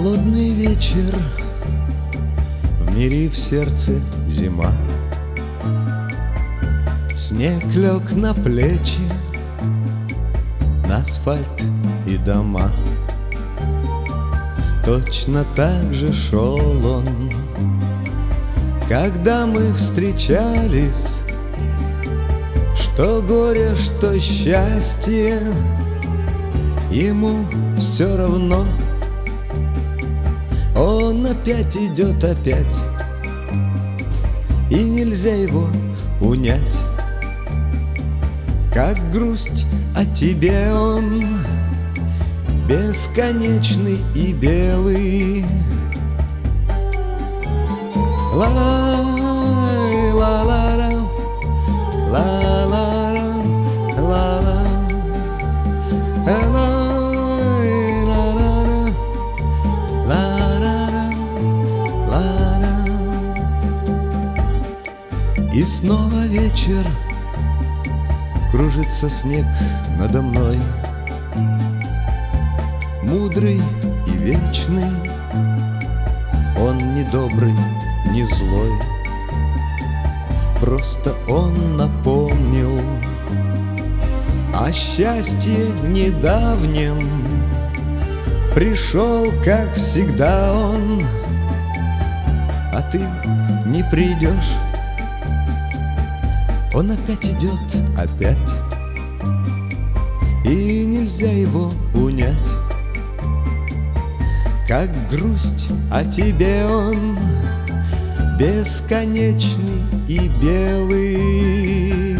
Холодный вечер, в мире и в сердце зима. Снег лег на плечи, на асфальт и дома. Точно так же шел он, когда мы встречались. Что горе, что счастье, ему все равно. Он опять идет, опять, и нельзя его унять. Как грусть о тебе он, бесконечный и белый. Ла-ла-ла-ла, ла-ла-ла, ла-ла, ла-ла-ла. И снова вечер, кружится снег надо мной, мудрый и вечный, он не добрый, не злой. Просто он напомнил о счастье недавнем. Пришел, как всегда, он, а ты не придешь. Он опять идет, опять, и нельзя его унять. Как грусть о тебе он, бесконечный и белый.